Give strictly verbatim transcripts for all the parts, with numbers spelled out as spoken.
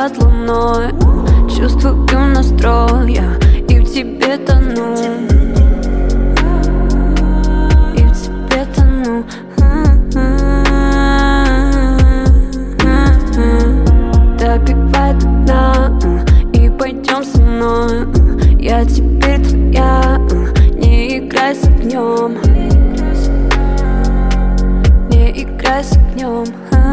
под луной. Чувствую настрой, я и в тебе тону, и в тебе тону. Допивай до дна и пойдем со мной. Я теперь твоя, не играй с огнем, не играй с огнем.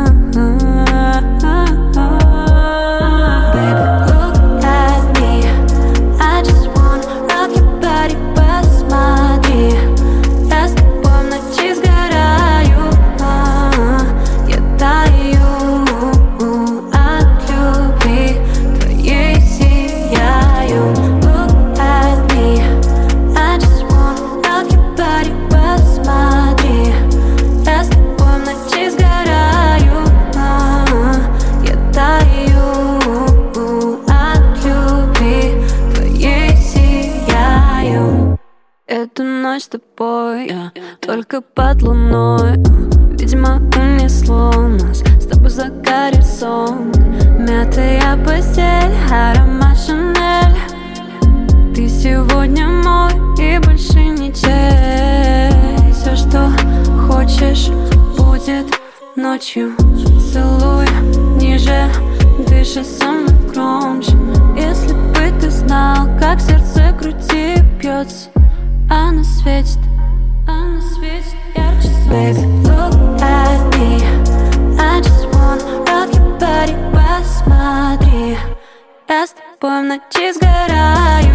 Эту ночь с тобой, я только под луной. Видимо, унесло нас с тобой за горизонт. Мятая постель, аромат Шанель. Ты сегодня мой и больше ничей. Все, что хочешь, будет ночью. Целуй ниже, дыши со мной громче. Если бы ты знал, как сердце груди бьется, она светит, она светит ярче солнца. Baby, look at me, I just wanna rock your body. Посмотри, я с тобой в ночи сгораю.